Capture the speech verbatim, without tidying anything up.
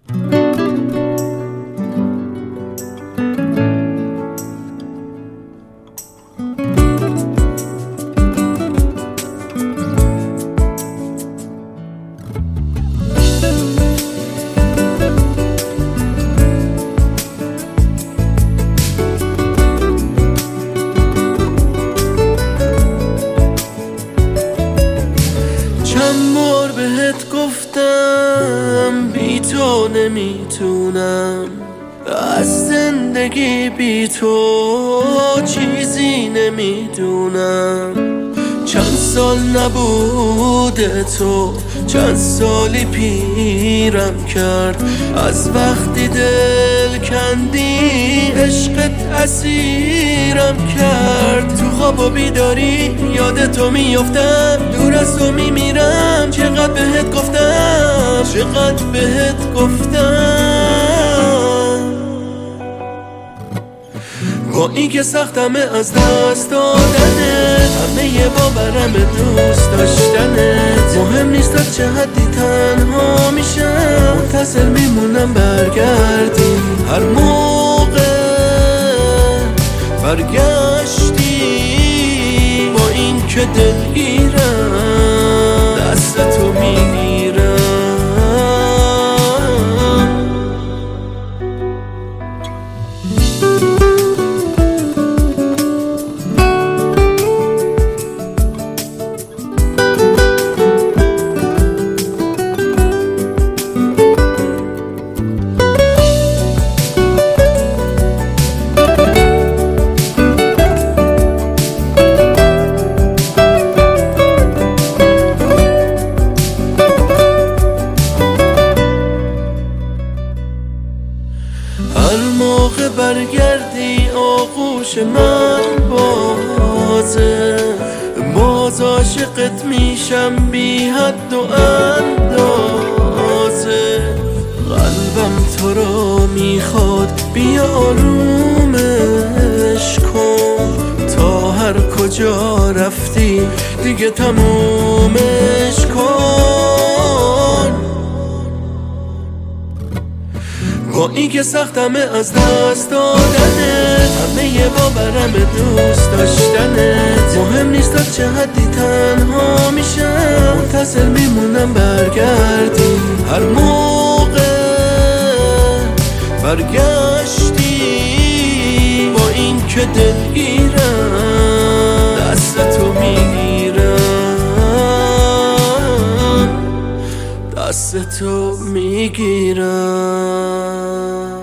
چند بار بهت گفتم بی تو نمیتونم، از زندگی بی تو چیزی نمیدونم. چند سال نبوده تو، چند سالی پیرم کرد، از وقتی دل کندی عشقت اسیرم کرد. تو خواب و بیداری یاد تو میافتم، دور از تو میمیرم. چقدر بهت گفتم، چقدر بهت گفتم. با این که سختمه از دست دادنه، همه یه باورم دوست داشتنت. مهم نیست تا چه حدی تنها میشم، منتظر میمونم برگردی. هر موقع برگشتی با این که دلگیرم، دست تو میگیرم. هر موقع برگردی آغوش من بازه، باز عاشقت میشم بی حد و اندازه. قلبم تو رو میخواد، بیا آرومش کن. تا هر کجا رفتی دیگه تمومش کن. با این که سختمه از دست دادنه، همه یه باورم دوست داشتنت. مهم نیست تا چه حدی تنها میشم، منتظر میمونم برگردی. هر موقع برگشتی با این که دلگیرم، دست تو میگیرم، دست تو میگیرم.